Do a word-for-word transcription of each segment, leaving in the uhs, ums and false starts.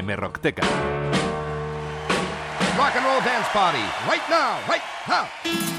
Hemerocteca. Rock and roll dance party, right now, right now.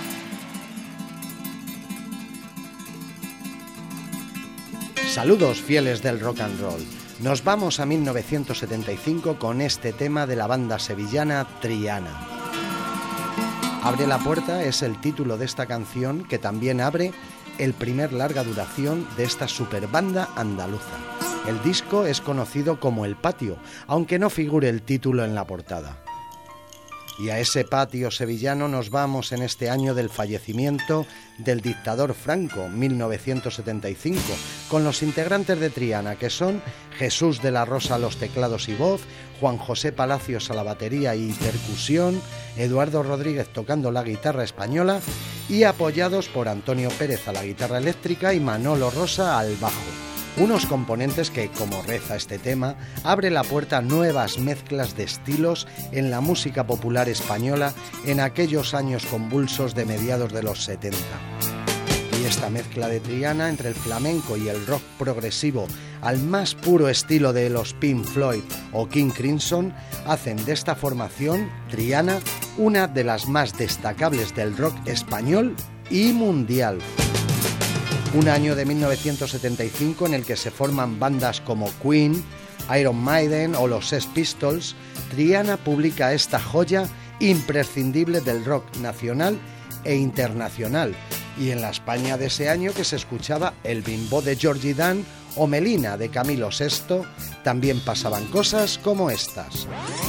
Saludos fieles del rock and roll. Nos vamos a mil novecientos setenta y cinco con este tema de la banda sevillana Triana. Abre la puerta es el título de esta canción, que también abre el primer larga duración de esta superbanda andaluza. El disco es conocido como El Patio, aunque no figure el título en la portada. Y a ese patio sevillano nos vamos en este año del fallecimiento del dictador Franco, mil novecientos setenta y cinco, con los integrantes de Triana, que son Jesús de la Rosa a los teclados y voz, Juan José Palacios a la batería y percusión, Eduardo Rodríguez tocando la guitarra española y apoyados por Antonio Pérez a la guitarra eléctrica y Manolo Rosa al bajo. Unos componentes que, como reza este tema, abre la puerta a nuevas mezclas de estilos en la música popular española en aquellos años convulsos de mediados de los setenta. Y esta mezcla de Triana entre el flamenco y el rock progresivo al más puro estilo de los Pink Floyd o King Crimson hacen de esta formación, Triana, una de las más destacables del rock español y mundial. Un año de mil novecientos setenta y cinco en el que se forman bandas como Queen, Iron Maiden o los Sex Pistols. Triana publica esta joya imprescindible del rock nacional e internacional, y en la España de ese año que se escuchaba el bimbo de Georgie Dan o Melina de Camilo sexto, también pasaban cosas como estas.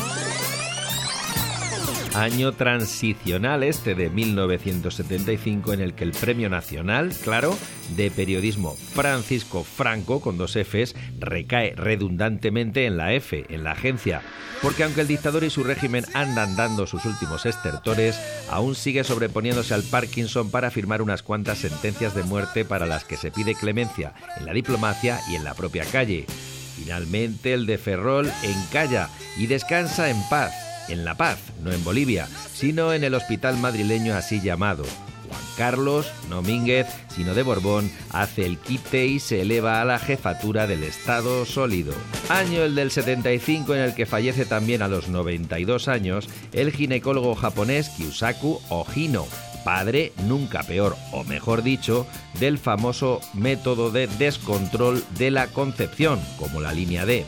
Año transicional este de mil novecientos setenta y cinco en el que el Premio Nacional, claro, de Periodismo Francisco Franco, con dos Fs, recae redundantemente en la F, en la agencia, porque aunque el dictador y su régimen andan dando sus últimos estertores, aún sigue sobreponiéndose al Parkinson para firmar unas cuantas sentencias de muerte para las que se pide clemencia en la diplomacia y en la propia calle. Finalmente el de Ferrol encalla y descansa en paz. En La Paz, no en Bolivia, sino en el hospital madrileño así llamado. Juan Carlos, no Mínguez, sino de Borbón, hace el quite y se eleva a la jefatura del Estado sólido. Año el del setenta y cinco en el que fallece también a los noventa y dos años el ginecólogo japonés Kyusaku Ohino, padre, nunca peor, o mejor dicho, del famoso método de descontrol de la concepción, como la línea D.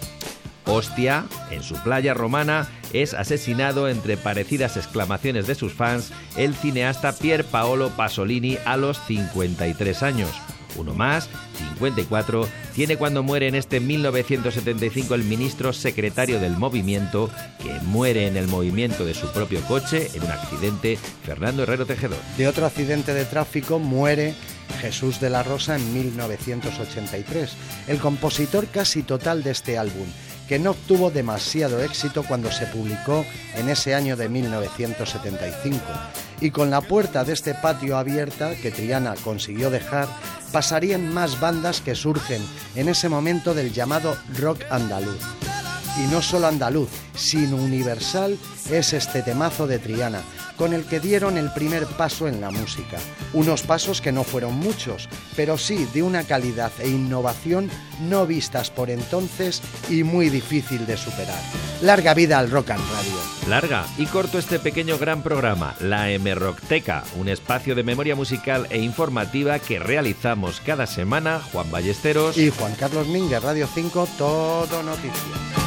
Ostia, en su playa romana, es asesinado entre parecidas exclamaciones de sus fans el cineasta Pier Paolo Pasolini a los cincuenta y tres años. Uno más, cincuenta y cuatro, tiene cuando muere en este mil novecientos setenta y cinco el ministro secretario del movimiento, que muere en el movimiento de su propio coche en un accidente, Fernando Herrero Tejedor. De otro accidente de tráfico muere Jesús de la Rosa en mil novecientos ochenta y tres, el compositor casi total de este álbum, que no obtuvo demasiado éxito cuando se publicó en ese año de mil novecientos setenta y cinco. Y con la puerta de este patio abierta que Triana consiguió dejar, pasarían más bandas que surgen en ese momento del llamado rock andaluz. Y no solo andaluz, sino universal es este temazo de Triana, con el que dieron el primer paso en la música. Unos pasos que no fueron muchos, pero sí de una calidad e innovación no vistas por entonces y muy difícil de superar. Larga vida al Rock and Radio. Larga y corto este pequeño gran programa, la Hemerocteca, un espacio de memoria musical e informativa que realizamos cada semana Juan Ballesteros y Juan Carlos Mínguez, Radio cinco, Todo Noticias.